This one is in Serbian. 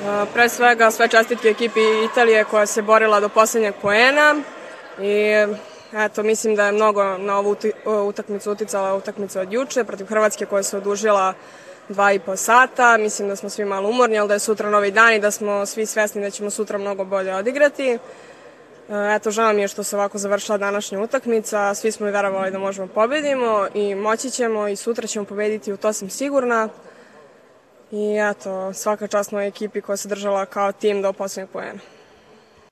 Pre svega sve čestitke ekipi Italije koja se borila do poslednjeg poena i eto, mislim da je mnogo na ovu utakmicu uticala utakmica od juče protiv Hrvatske koja se odužila 2,5 sata. Mislim da smo svi malo umorni, ali da je sutra novi dan i da smo svi svesni da ćemo sutra mnogo bolje odigrati. Eto, žao mi je što se ovako završila današnja utakmica. Svi smo i verovali da možemo pobedimo i moći ćemo i sutra ćemo pobediti, u to sam sigurna. I eto, svaka čast mojoj ekipi koja se držala kao tim do poslednjeg poena.